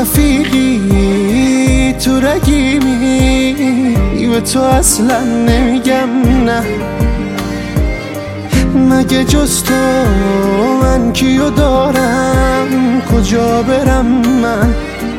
رفیقی تو رگیمی، به تو اصلا نمیگم نه. مگه جز تو من کیو دارم، کجا برم من؟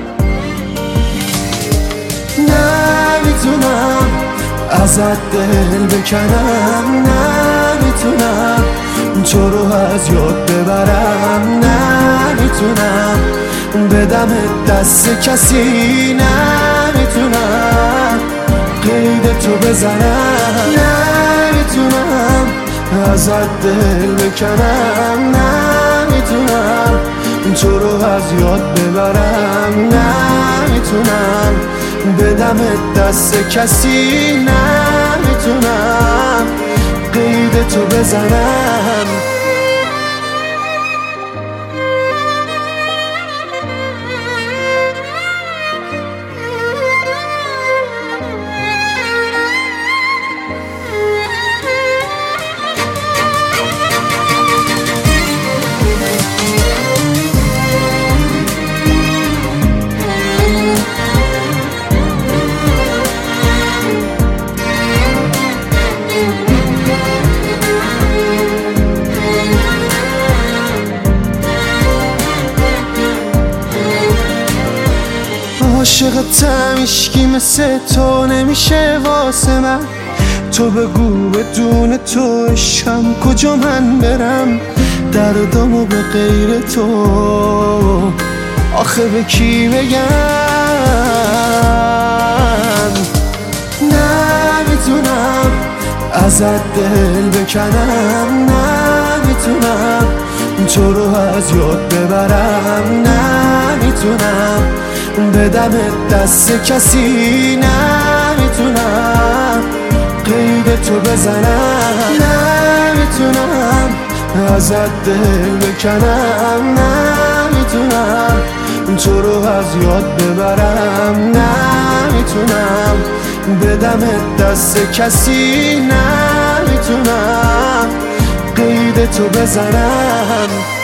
نمیتونم ازت دل بکنم، نمیتونم تو رو از یاد ببرم، نمیتونم بدم دست کسی، نمیتونم قید تو بزنم، نمیتونم ازت دل بکنم، نمیتونم تو رو از یاد ببرم، نمیتونم بدم دست کسی، نمیتونم قید تو بزنم. عاشقتم، هیشکی مثل تو نمیشه واسه من. تو بگو بدون تو عشقم کجا من برم، دردامو به غیر تو آخه به کی بگم؟ نمیتونم ازت دل بکنم، نمیتونم تو رو از یاد ببرم، نمیتونم بدم دست کسی، نمیتونم قید تو بزنم، نمیتونم ازت دل بکنم، نمیتونم تو رو از یاد ببرم، نمیتونم بدم دست کسی، نمیتونم قید تو بزنم.